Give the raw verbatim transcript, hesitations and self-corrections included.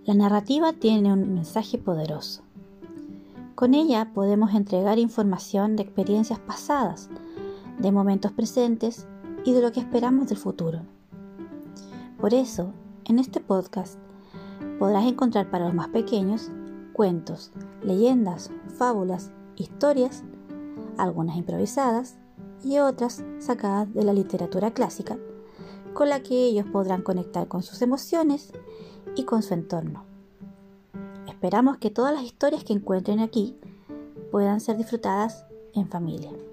La narrativa tiene un mensaje poderoso. Con ella podemos entregar información de experiencias pasadas, de momentos presentes y de lo que esperamos del futuro. Por eso, en este podcast podrás encontrar para los más pequeños cuentos, leyendas, fábulas, historias, algunas improvisadas y otras sacadas de la literatura clásica, con la que ellos podrán conectar con sus emociones y con su entorno. Esperamos que todas las historias que encuentren aquí puedan ser disfrutadas en familia.